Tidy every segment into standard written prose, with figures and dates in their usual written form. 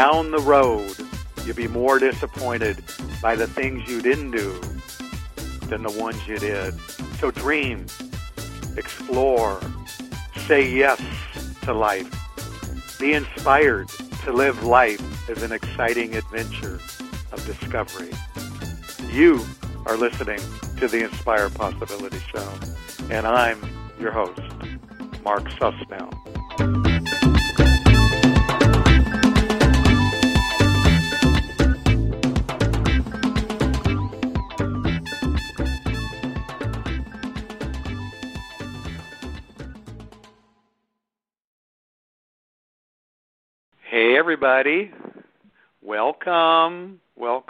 down the road, you'll be more disappointed by the things you didn't do than the ones you did. So dream, explore, say yes to life. Be inspired to live life as an exciting adventure of discovery. You are listening to the Inspire Possibility Show, and I'm your host, Mark Susnell. Hey everybody, welcome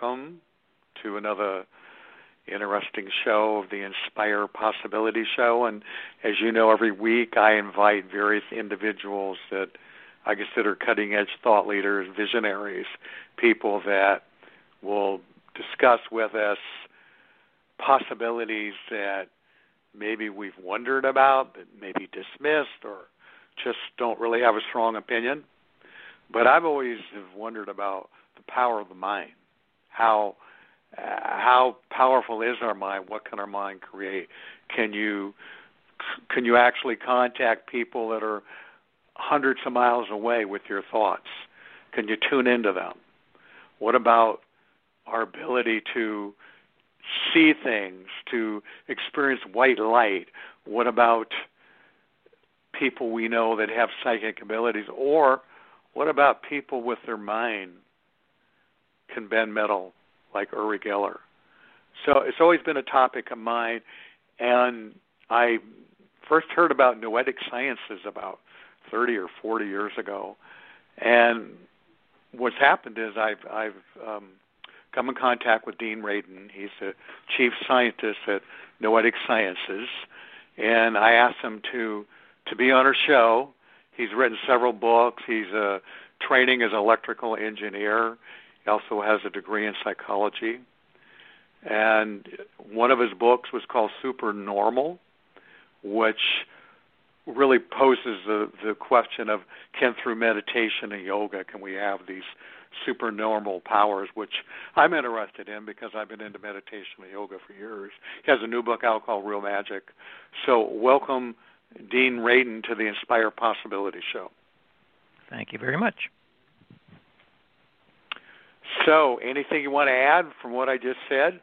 to another interesting show of the Inspire Possibility Show. And as you know, every week I invite various individuals that I consider cutting-edge thought leaders, visionaries, people that will discuss with us possibilities that maybe we've wondered about, but maybe dismissed, or just don't really have a strong opinion. But I've always have wondered about the power of the mind. How powerful is our mind? What can our mind create? Can you actually contact people that are hundreds of miles away with your thoughts? Can you tune into them? What about our ability to see things, to experience white light? What about people we know that have psychic abilities? Or what about people with their mind can bend metal like Uri Geller? So it's always been a topic of mine, and I first heard about noetic sciences about 30 or 40 years ago. And what's happened is I've come in contact with Dean Radin. He's the chief scientist at Noetic Sciences, and I asked him to be on our show. He's written several books. He's training as an electrical engineer. He also has a degree in psychology. And one of his books was called Supernormal, which really poses the question of, can through meditation and yoga, can we have these supernormal powers, which I'm interested in because I've been into meditation and yoga for years. He has a new book out called Real Magic. So welcome, Dean Radin, to the Inspire Possibility Show. Thank you very much. So, anything you want to add from what I just said?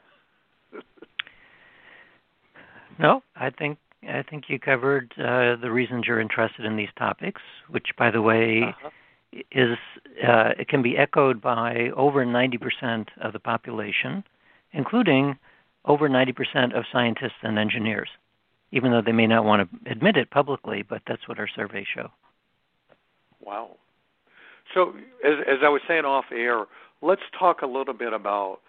No, I think you covered the reasons you're interested in these topics, which, by the way, is it can be echoed by over 90% of the population, including over 90% of scientists and engineers, even though they may not want to admit it publicly, but that's what our surveys show. Wow. So, as I was saying off air, let's talk a little bit about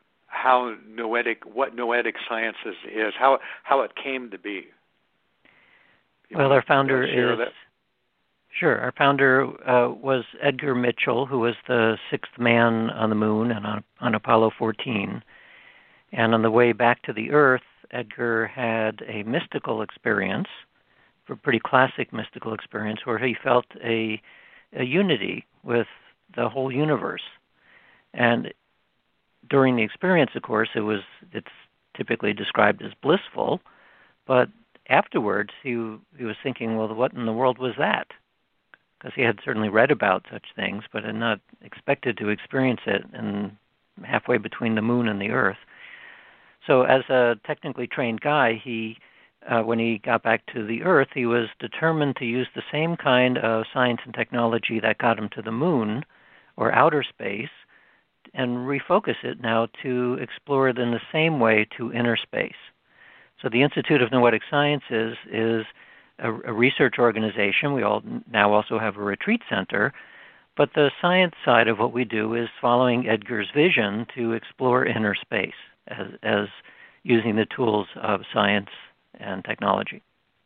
what noetic sciences is, how it came to be. Well, our founder is... Sure. Our founder was Edgar Mitchell, who was the sixth man on the moon and on Apollo 14. And on the way back to the Earth, Edgar had a mystical experience, a pretty classic mystical experience, where he felt a unity with the whole universe. And during the experience, of course, it's typically described as blissful, but afterwards he was thinking, well, what in the world was that? Because he had certainly read about such things, but had not expected to experience it halfway between the moon and the Earth. So as a technically trained guy, when he got back to the Earth, he was determined to use the same kind of science and technology that got him to the moon or outer space and refocus it now to explore it in the same way to inner space. So the Institute of Noetic Sciences is a research organization. We all now also have a retreat center, but the science side of what we do is following Edgar's vision to explore inner space as using the tools of science and technology.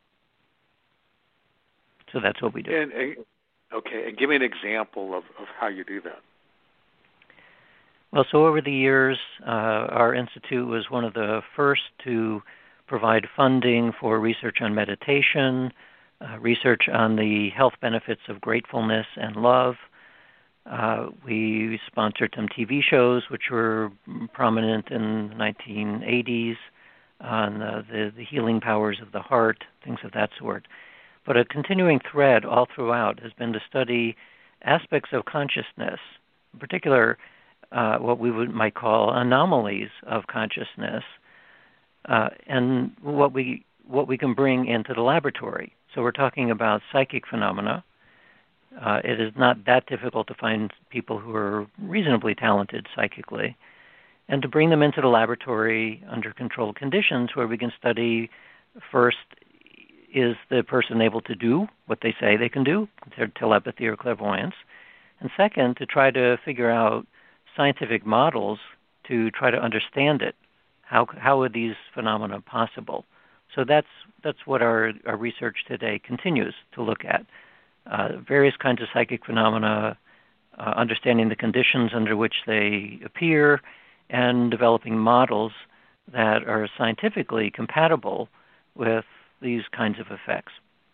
So that's what we do. And give me an example of how you do that. Well, so over the years, our institute was one of the first to provide funding for research on meditation, research on the health benefits of gratefulness and love, We sponsored some TV shows which were prominent in the 1980s on the healing powers of the heart, things of that sort. But a continuing thread all throughout has been to study aspects of consciousness, in particular what we might call anomalies of consciousness, and what we can bring into the laboratory. So we're talking about psychic phenomena. It is not that difficult to find people who are reasonably talented psychically, and to bring them into the laboratory under controlled conditions where we can study, first, is the person able to do what they say they can do, their telepathy or clairvoyance, and second, to try to figure out scientific models to try to understand it. How are these phenomena possible? So that's what our research today continues to look at. Various kinds of psychic phenomena, understanding the conditions under which they appear, and developing models that are scientifically compatible with these kinds of effects.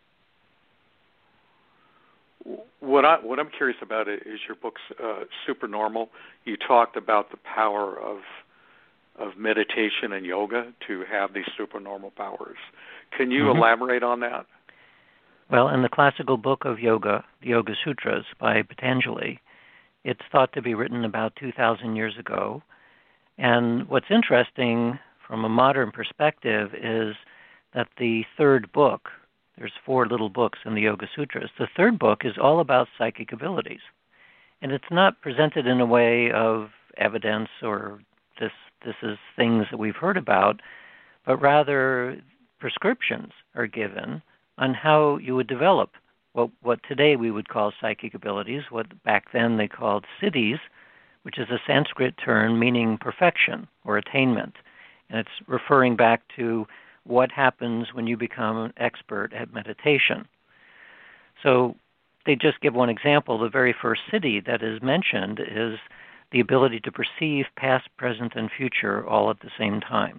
What I'm curious about is your book's Supernormal. You talked about the power of meditation and yoga to have these supernormal powers. Can you elaborate on that? Well, in the classical book of yoga, the Yoga Sutras by Patanjali, it's thought to be written about 2,000 years ago. And what's interesting from a modern perspective is that the third book, there's 4 little books in the Yoga Sutras, the third book is all about psychic abilities. And it's not presented in a way of evidence or this is things that we've heard about, but rather prescriptions are given on how you would develop what today we would call psychic abilities, what back then they called siddhis, which is a Sanskrit term meaning perfection or attainment. And it's referring back to what happens when you become an expert at meditation. So they just give one example. The very first siddhi that is mentioned is the ability to perceive past, present, and future all at the same time.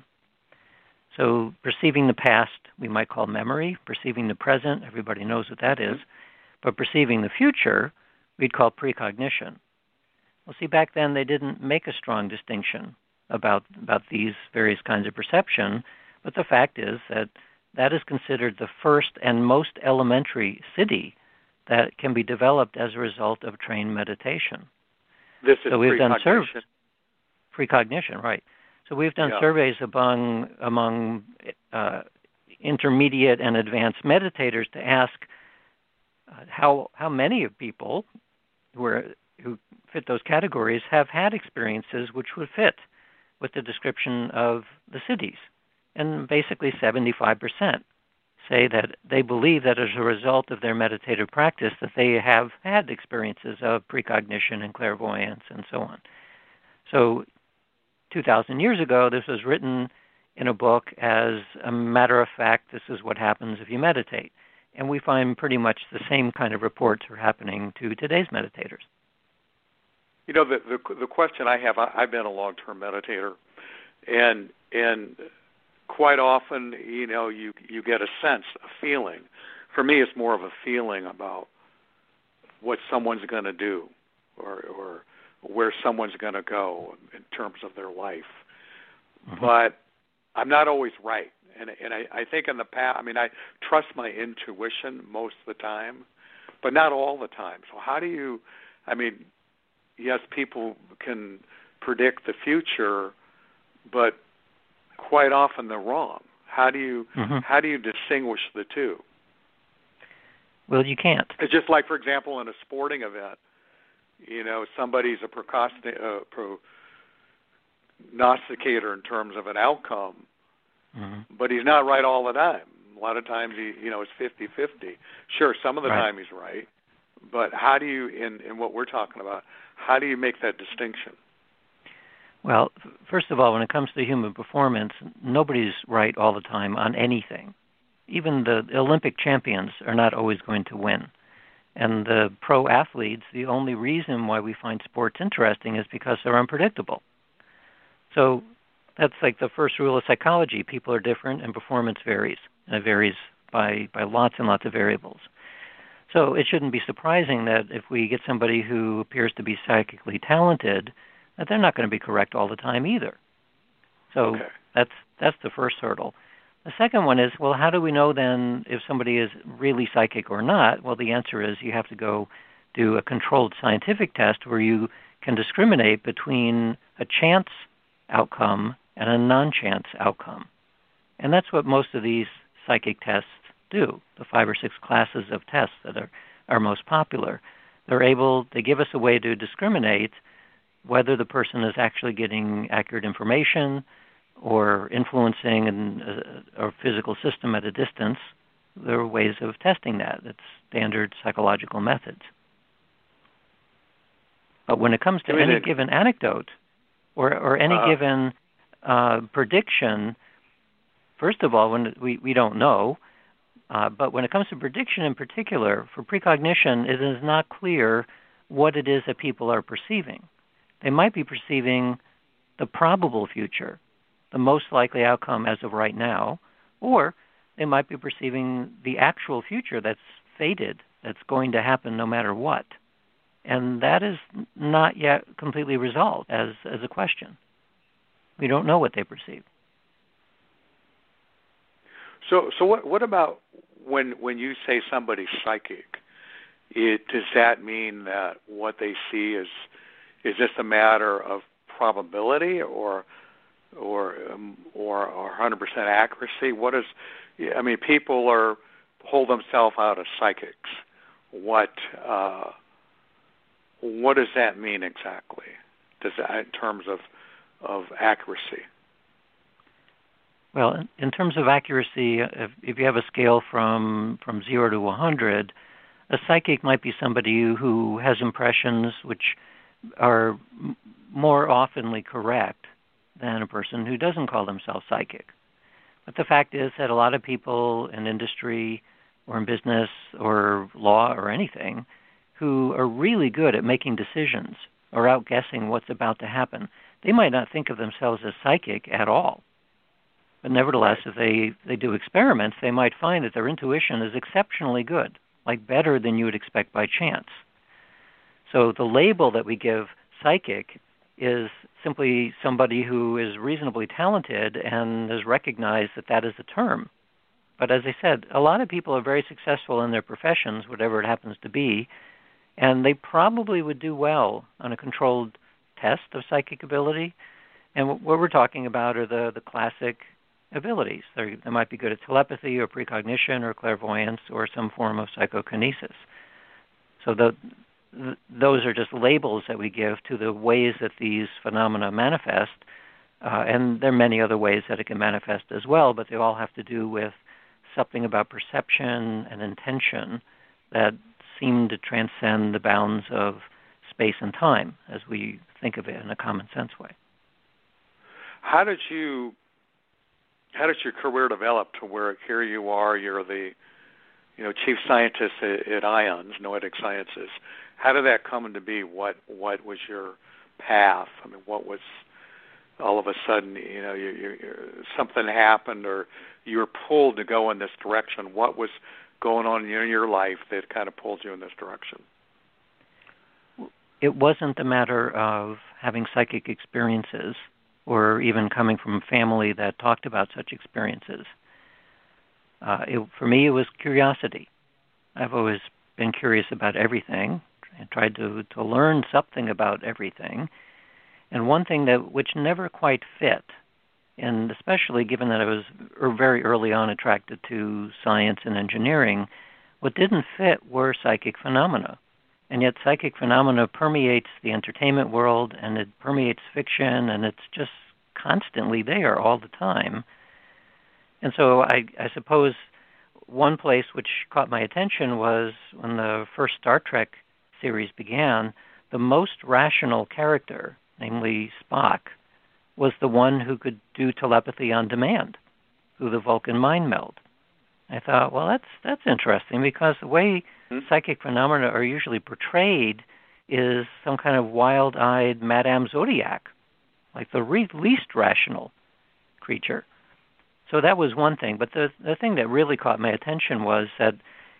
So perceiving the past, we might call memory. Perceiving the present, everybody knows what that is. But perceiving the future, we'd call precognition. Well, see, back then they didn't make a strong distinction about these various kinds of perception, but the fact is that is considered the first and most elementary siddhi that can be developed as a result of trained meditation. This is precognition. Precognition, right. So we've done surveys among intermediate and advanced meditators to ask how many of people who fit those categories have had experiences which would fit with the description of the siddhis. And basically 75% say that they believe that as a result of their meditative practice that they have had experiences of precognition and clairvoyance and so on. So 2,000 years ago, this was written in a book as a matter of fact, this is what happens if you meditate. And we find pretty much the same kind of reports are happening to today's meditators. You know, the question I have, I've been a long-term meditator, and quite often, you know, you get a sense, a feeling. For me, it's more of a feeling about what someone's going to do or where someone's going to go in terms of their life. But I'm not always right. And I think in the past, I mean, I trust my intuition most of the time, but not all the time. So how do you, I mean, yes, people can predict the future, but quite often they're wrong. How do you distinguish the two? Well, you can't. It's just like, for example, in a sporting event, you know, somebody's a prognosticator in terms of an outcome, but he's not right all the time. A lot of times, it's 50-50. Sure, some of the time he's right, but how do you, in what we're talking about, how do you make that distinction? Well, first of all, when it comes to human performance, nobody's right all the time on anything. Even the Olympic champions are not always going to win. And the pro athletes, the only reason why we find sports interesting is because they're unpredictable. So that's like the first rule of psychology. People are different and performance varies. And it varies by lots and lots of variables. So it shouldn't be surprising that if we get somebody who appears to be psychically talented, that they're not going to be correct all the time either. So that's the first hurdle. The second one is, well, how do we know then if somebody is really psychic or not? Well, the answer is you have to go do a controlled scientific test where you can discriminate between a chance outcome and a non-chance outcome. And that's what most of these psychic tests do, the 5 or 6 classes of tests that are most popular. They give us a way to discriminate whether the person is actually getting accurate information or influencing a physical system at a distance. There are ways of testing that. It's standard psychological methods. But when it comes to any given anecdote or any given prediction, first of all, when we don't know, but when it comes to prediction in particular, for precognition, it is not clear what it is that people are perceiving. They might be perceiving the probable future, the most likely outcome as of right now, or they might be perceiving the actual future that's fated, that's going to happen no matter what. And that is not yet completely resolved as a question. We don't know what they perceive. So what about when you say somebody's psychic? Does that mean that what they see is just a matter of probability or 100% accuracy? People hold themselves out as psychics. What does that mean exactly? In terms of accuracy? Well, in terms of accuracy, if you have a scale from 0 to 100, a psychic might be somebody who has impressions which are more oftenly correct than a person who doesn't call themselves psychic. But the fact is that a lot of people in industry or in business or law or anything who are really good at making decisions or outguessing what's about to happen, they might not think of themselves as psychic at all. But nevertheless, if they do experiments, they might find that their intuition is exceptionally good, like better than you would expect by chance. So the label that we give psychic is simply somebody who is reasonably talented and has recognized that that is a term. But as I said, a lot of people are very successful in their professions, whatever it happens to be, and they probably would do well on a controlled test of psychic ability. And what we're talking about are the classic abilities. They might be good at telepathy or precognition or clairvoyance or some form of psychokinesis. So those are just labels that we give to the ways that these phenomena manifest, and there are many other ways that it can manifest as well, but they all have to do with something about perception and intention that seem to transcend the bounds of space and time as we think of it in a common sense way. How did your career develop to where here you are, you're the chief scientist at IONS, Noetic Sciences? How did that come into be? What was your path? I mean, what was all of a sudden, something happened or you were pulled to go in this direction? What was going on in your life that kind of pulled you in this direction? It wasn't a matter of having psychic experiences or even coming from a family that talked about such experiences. For me, it was curiosity. I've always been curious about everything and tried to learn something about everything. And one thing which never quite fit, and especially given that I was very early on attracted to science and engineering, what didn't fit were psychic phenomena. And yet psychic phenomena permeates the entertainment world, and it permeates fiction, and it's just constantly there all the time. And so I suppose one place which caught my attention was when the first Star Trek series began, the most rational character, namely Spock, was the one who could do telepathy on demand through the Vulcan mind meld. I thought, well, that's interesting, because the way psychic phenomena are usually portrayed is some kind of wild-eyed Madame Zodiac, like the least rational creature. So that was one thing. But the thing that really caught my attention was that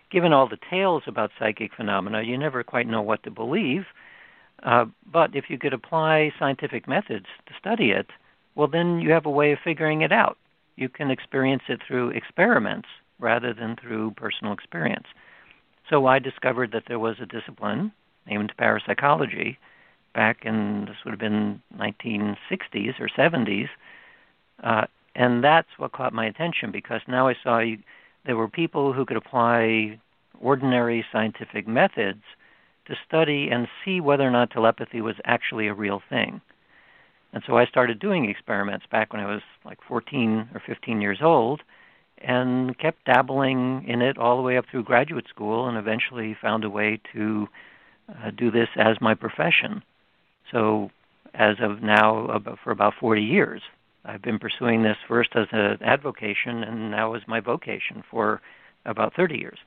given all the tales about psychic phenomena, you never quite know what to believe. But if you could apply scientific methods to study it, well, then you have a way of figuring it out. You can experience it through experiments rather than through personal experience. So I discovered that there was a discipline named parapsychology back in, this would have been 1960s or 70s, and that's what caught my attention, because now I saw there were people who could apply ordinary scientific methods to study and see whether or not telepathy was actually a real thing. And so I started doing experiments back when I was like 14 or 15 years old, and kept dabbling in it all the way up through graduate school, and eventually found a way to do this as my profession. So as of now, for about 40 years, I've been pursuing this first as an avocation and now as my vocation for about 30 years.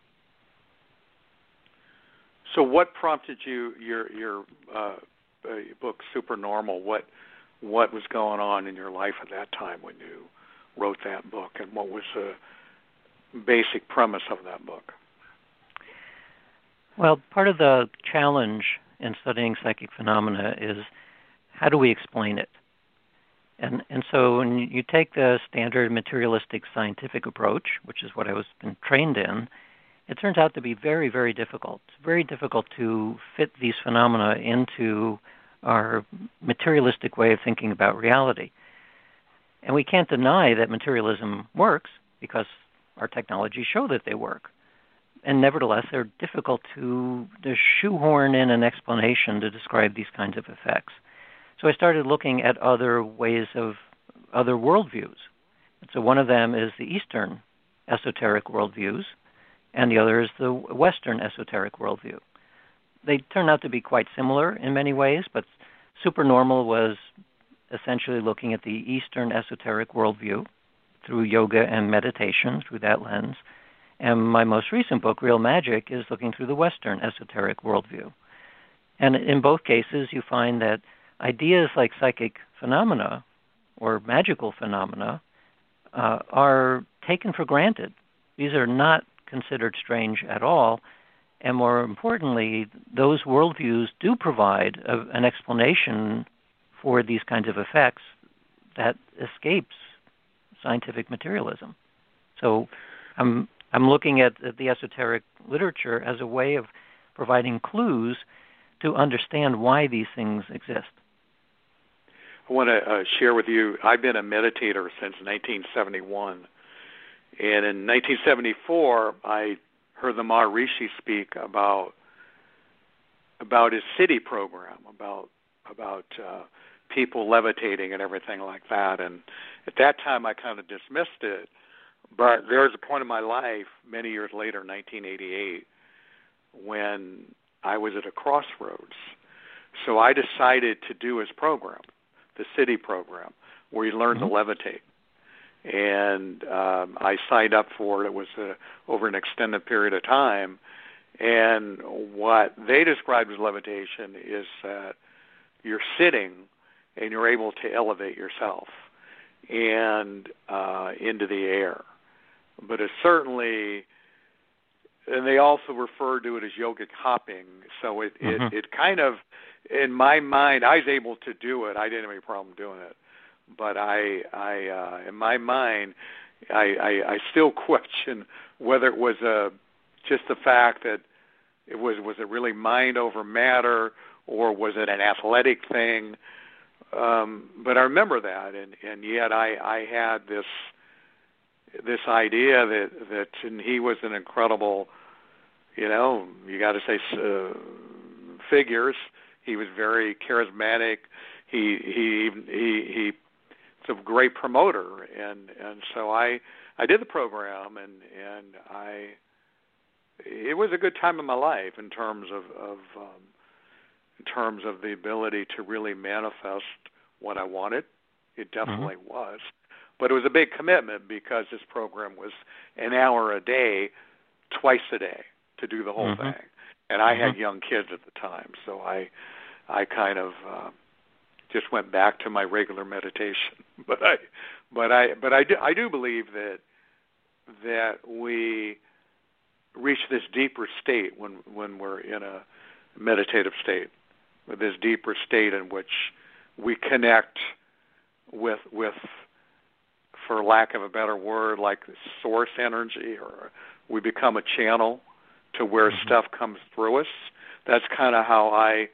So what prompted your book, Supernormal? What was going on in your life at that time when you wrote that book, and what was the basic premise of that book? Well, part of the challenge in studying psychic phenomena is, how do we explain it? And so when you take the standard materialistic scientific approach, which is what I was been trained in, it turns out to be very, very difficult. It's very difficult to fit these phenomena into our materialistic way of thinking about reality. And we can't deny that materialism works, because our technologies show that they work. And nevertheless, they're difficult to shoehorn in an explanation to describe these kinds of effects. So I started looking at other ways of other worldviews. And so one of them is the Eastern esoteric worldviews, and the other is the Western esoteric worldview. They turn out to be quite similar in many ways, but Supernormal was essentially looking at the Eastern esoteric worldview through yoga and meditation, through that lens. And my most recent book, Real Magic, is looking through the Western esoteric worldview. And in both cases, you find that ideas like psychic phenomena or magical phenomena are taken for granted. These are not considered strange at all. And more importantly, those worldviews do provide an explanation for these kinds of effects that escapes scientific materialism. So I'm looking at the esoteric literature as a way of providing clues to understand why these things exist. I want to share with you, I've been a meditator since 1971. And in 1974, I heard the Maharishi speak about his city program, about people levitating and everything like that. And at that time, I kind of dismissed it. But there was a point in my life, many years later, 1988, when I was at a crossroads. So I decided to do his program, the city program, where you learn to levitate. And I signed up for it. It was over an extended period of time. And what they described as levitation is that you're sitting and you're able to elevate yourself and into the air. But it's certainly, and they also refer to it as yogic hopping. So it kind of, in my mind, I was able to do it. I didn't have any problem doing it. But I in my mind, I still question whether it was just the fact that it was it really mind over matter, or was it an athletic thing? But I remember that, and yet I had this idea that and he was an incredible, you got to say, figures. He was very charismatic. He a great promoter, and so I did the program, and it was a good time in my life in terms of the ability to really manifest what I wanted. It definitely was, but it was a big commitment because this program was an hour a day, twice a day, to do the whole thing, and I had young kids at the time, so I kind of just went back to my regular meditation. But I do believe that we reach this deeper state when we're in a meditative state, with this deeper state in which we connect with, for lack of a better word, like source energy, or we become a channel to where stuff comes through us. That's kind of how I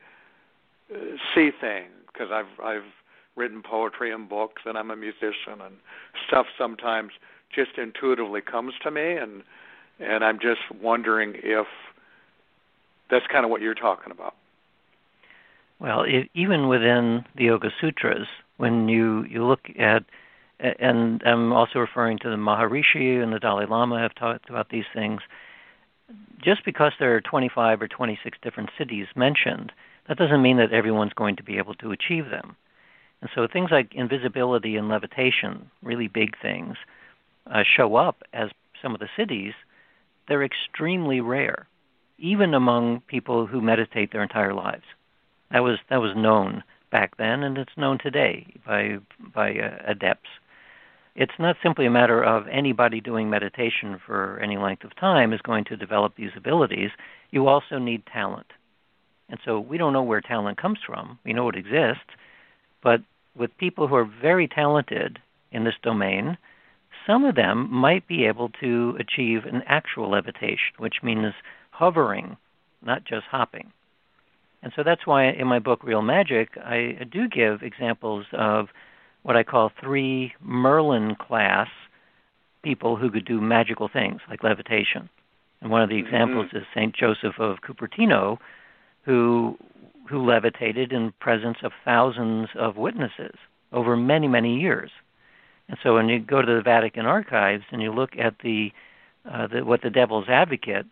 see things, because I've written poetry and books, and I'm a musician, and stuff sometimes just intuitively comes to me, and I'm just wondering if that's kind of what you're talking about. Well, even within the Yoga Sutras, when you look at, and I'm also referring to the Maharishi and the Dalai Lama have talked about these things, just because there are 25 or 26 different cities mentioned, that doesn't mean that everyone's going to be able to achieve them. And so things like invisibility and levitation, really big things, show up as some of the cities. They're extremely rare, even among people who meditate their entire lives. That was known back then, and it's known today by adepts. It's not simply a matter of anybody doing meditation for any length of time is going to develop these abilities. You also need talent. And so we don't know where talent comes from. We know it exists. But with people who are very talented in this domain, some of them might be able to achieve an actual levitation, which means hovering, not just hopping. And so that's why in my book, Real Magic, I do give examples of what I call 3 Merlin-class people who could do magical things, like levitation. And one of the examples is St. Joseph of Cupertino, who levitated in presence of thousands of witnesses over many, many years. And so when you go to the Vatican archives and you look at what the Devil's Advocate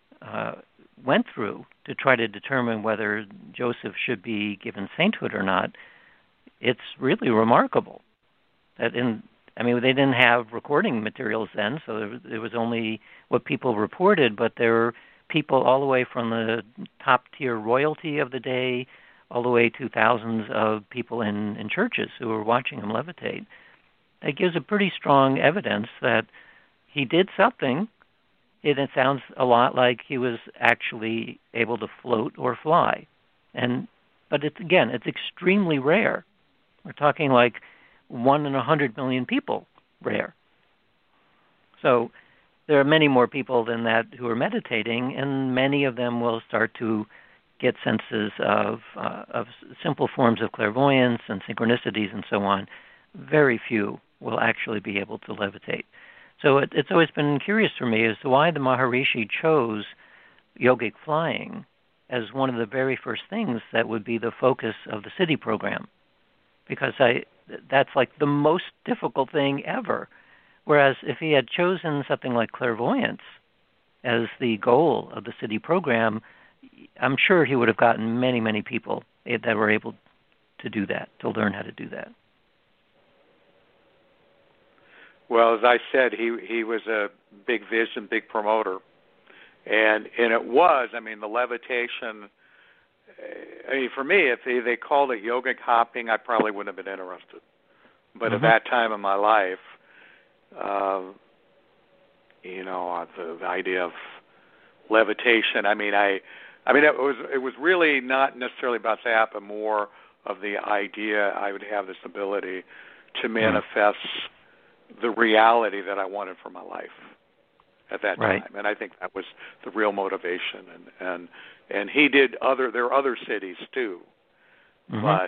went through to try to determine whether Joseph should be given sainthood or not, it's really remarkable. They didn't have recording materials then, so there was only what people reported, but there were people all the way from the top-tier royalty of the day all the way to thousands of people in churches who were watching him levitate. That gives a pretty strong evidence that he did something. It sounds a lot like he was actually able to float or fly. But it's extremely rare. We're talking like 1 in 100 million people rare. So there are many more people than that who are meditating, and many of them will start to get senses of simple forms of clairvoyance and synchronicities and so on. Very few will actually be able to levitate. So it's always been curious for me as to why the Maharishi chose yogic flying as one of the very first things that would be the focus of the Siddhi program. Because that's like the most difficult thing ever. Whereas if he had chosen something like clairvoyance as the goal of the Siddhi program, I'm sure he would have gotten many, many people that were able to do that, to learn how to do that. Well, as I said, he was a big vision, big promoter. And it was, the levitation, for me, if they called it yogic hopping, I probably wouldn't have been interested. But at that time in my life, the idea of levitation, it was really not necessarily about that, but more of the idea I would have this ability to manifest the reality that I wanted for my life at that time. And I think that was the real motivation. And he did there are other cities too, but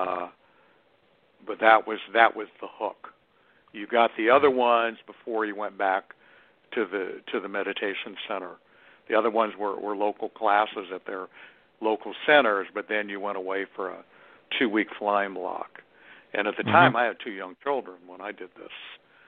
that was the hook. You got the other ones before you went back to the meditation center. The other ones were local classes at their local centers, but then you went away for a 2-week flying block. And at the time, I had 2 young children when I did this.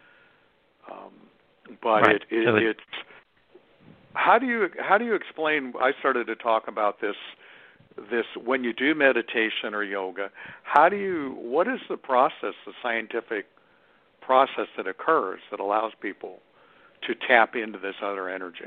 It's how do you explain? I started to talk about this when you do meditation or yoga. What is the process, the scientific process that occurs that allows people to tap into this other energy?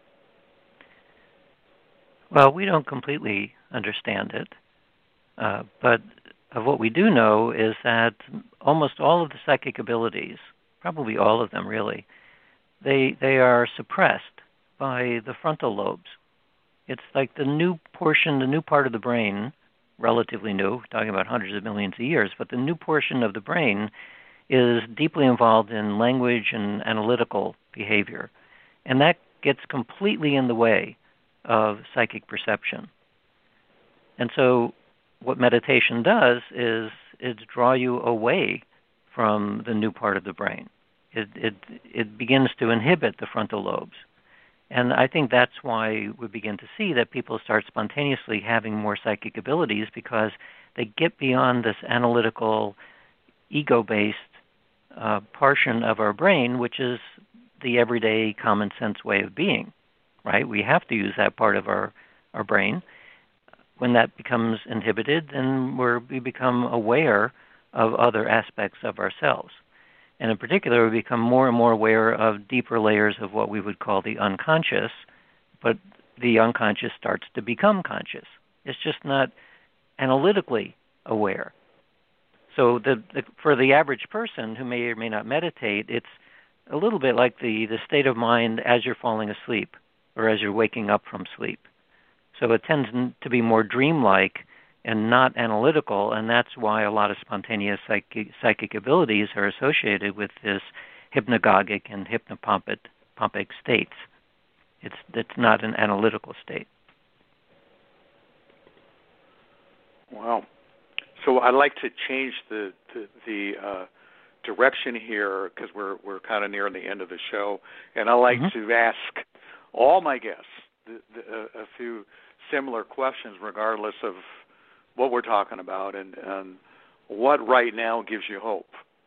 Well, we don't completely understand it, but what we do know is that almost all of the psychic abilities, probably all of them really, they are suppressed by the frontal lobes. It's like the new portion, the new part of the brain, relatively new, talking about hundreds of millions of years, but the new portion of the brain is deeply involved in language and analytical behavior. And that gets completely in the way of psychic perception. And so what meditation does is draw you away from the new part of the brain. It begins to inhibit the frontal lobes. And I think that's why we begin to see that people start spontaneously having more psychic abilities, because they get beyond this analytical, ego-based portion of our brain, which is the everyday common sense way of being, right? We have to use that part of our brain. When that becomes inhibited, then we become aware of other aspects of ourselves. And in particular, we become more and more aware of deeper layers of what we would call the unconscious, but the unconscious starts to become conscious. It's just not analytically aware. So for the average person who may or may not meditate, it's a little bit like the state of mind as you're falling asleep or as you're waking up from sleep. So it tends to be more dreamlike and not analytical, and that's why a lot of spontaneous psychic abilities are associated with this hypnagogic and hypnopompic states. It's not an analytical state. Wow. So I'd like to change the direction here, because we're kind of near the end of the show, and I'd like to ask all my guests a few similar questions, regardless of what we're talking about, and what right now gives you hope.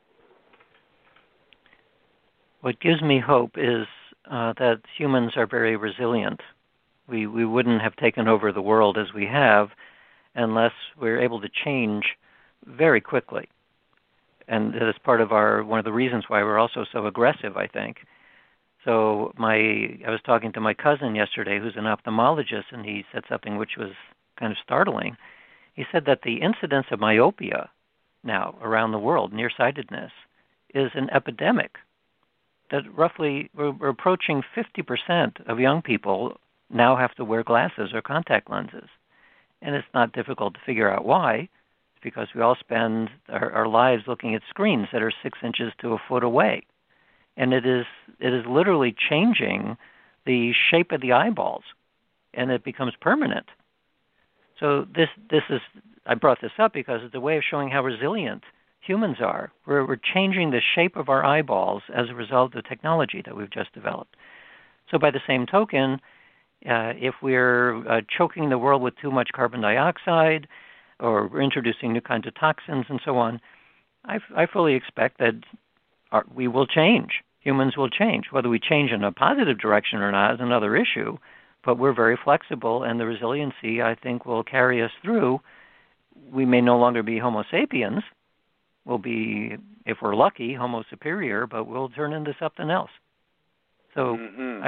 What gives me hope is that humans are very resilient. We wouldn't have taken over the world as we have unless we're able to change very quickly. And that is part of one of the reasons why we're also so aggressive, I think. So I was talking to my cousin yesterday, who's an ophthalmologist, and he said something which was kind of startling. He said that the incidence of myopia now around the world, nearsightedness, is an epidemic. That roughly we're approaching 50% of young people now have to wear glasses or contact lenses. And it's not difficult to figure out why. It's because we all spend our lives looking at screens that are 6 inches to a foot away. And it is literally changing the shape of the eyeballs, and it becomes permanent. So this is, I brought this up because it's a way of showing how resilient humans are. We're changing the shape of our eyeballs as a result of the technology that we've just developed. So by the same token, if we're choking the world with too much carbon dioxide, or we're introducing new kinds of toxins and so on, I fully expect that we will change. Humans will change. Whether we change in a positive direction or not is another issue, but we're very flexible, and the resiliency, I think, will carry us through. We may no longer be Homo sapiens. We'll be, if we're lucky, Homo superior, but we'll turn into something else. So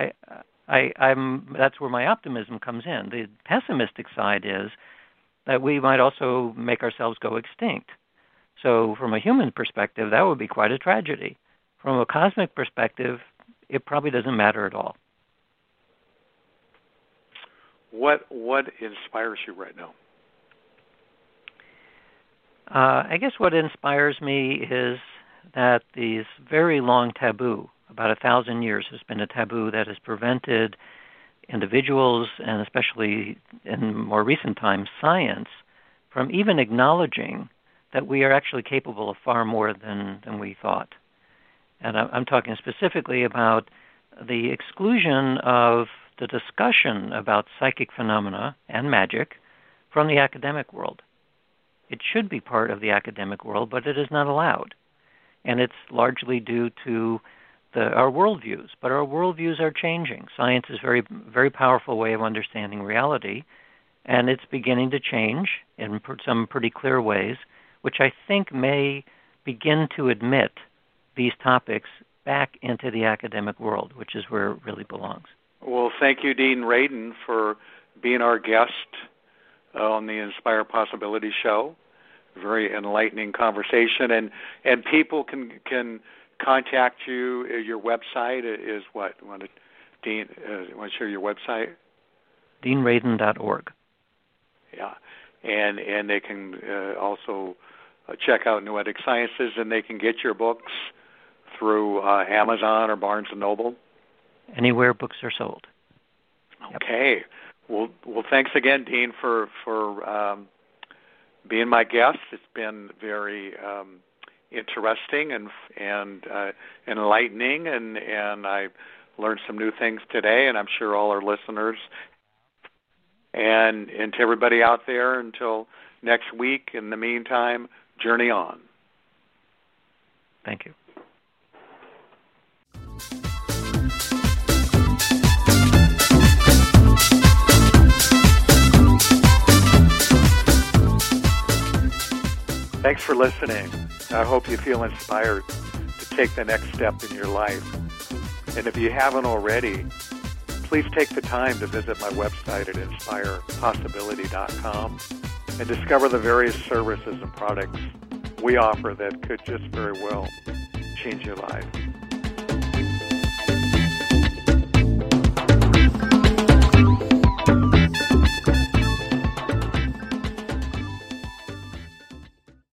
that's where my optimism comes in. The pessimistic side is that we might also make ourselves go extinct. So from a human perspective, that would be quite a tragedy. From a cosmic perspective, it probably doesn't matter at all. What inspires you right now? I guess what inspires me is that this very long taboo, about 1,000 years, has been a taboo that has prevented individuals, and especially in more recent times, science, from even acknowledging that we are actually capable of far more than we thought. And I'm talking specifically about the exclusion of the discussion about psychic phenomena and magic from the academic world. It should be part of the academic world, but it is not allowed. And it's largely due to our worldviews. But our worldviews are changing. Science is a very, very powerful way of understanding reality, and it's beginning to change in some pretty clear ways, which I think may begin to admit these topics back into the academic world, which is where it really belongs. Well, thank you, Dean Radin, for being our guest on the Inspire Possibility Show. Very enlightening conversation, and people can contact you. Your website is what? You want to Dean, you want to share your website? DeanRadin.org. Yeah, and they can also check out Noetic Sciences, and they can get your books through Amazon or Barnes & Noble? Anywhere books are sold. Okay. Yep. Well, thanks again, Dean, for being my guest. It's been very interesting and enlightening, and I learned some new things today, and I'm sure all our listeners. And to everybody out there, until next week, in the meantime, journey on. Thank you. Thanks for listening. I hope you feel inspired to take the next step in your life. And if you haven't already, please take the time to visit my website at inspirepossibility.com and discover the various services and products we offer that could just very well change your life.